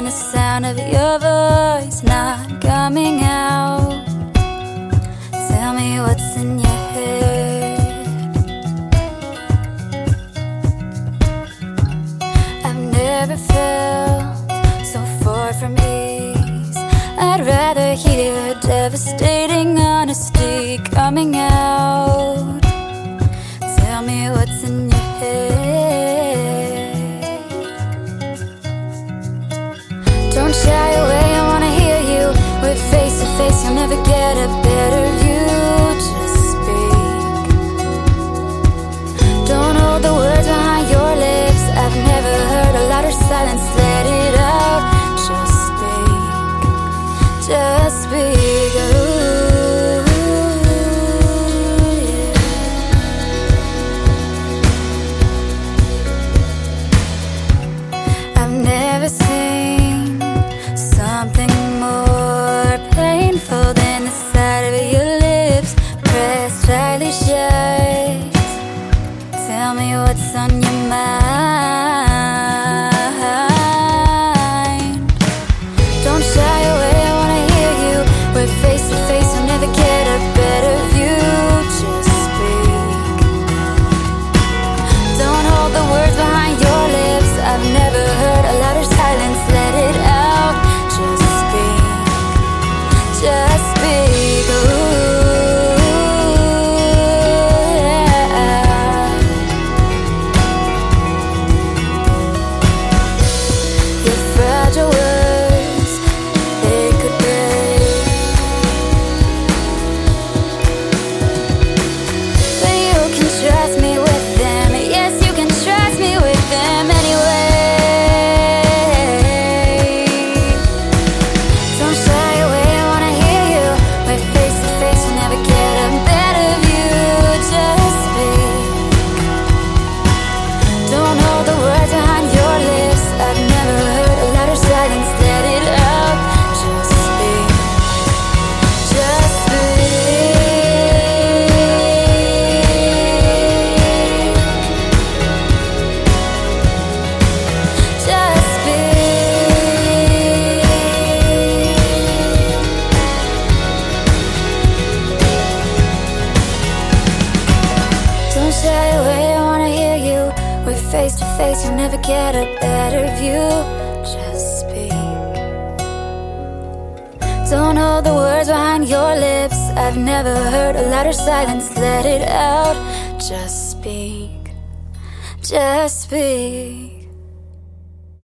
and the sound of your voice not coming out. Tell me what's in your head. I've never felt so far from ease. I'd rather hear your devastating honesty coming out. Tell me what's in your head. Don't shy away, I wanna hear you. We're face to face, you'll never get a better view. Just speak. Don't hold the words behind your lips. I've never heard a louder silence, let it out. Just speak. Just speak. Ooh, yeah. I've never seen something more painful than the sight of your lips pressed tightly shut. Tell me what's on your mind. Don't shy away, I wanna hear you. We're face to face, you'll never get a better view. Just speak. Don't hold the words behind your lips. I've never heard a louder silence, let it out. Just speak. Just speak. Ooh, yeah. Your fragile words, they could break, but you can trust me with them. Yes, you can trust me with them anyway. Don't shy away, I wanna hear you. We're face to face, you'll never get a better view. Just speak. Don't hold the words behind your lips. I've never heard a louder silence, let it out. Just speak. Just speak. Just speak. Don't shy away, I wanna hear you. We're face to face, you'll never get a better view. Just speak. Don't hold the words behind your lips. I've never heard a louder silence, let it out. Just speak. Just speak.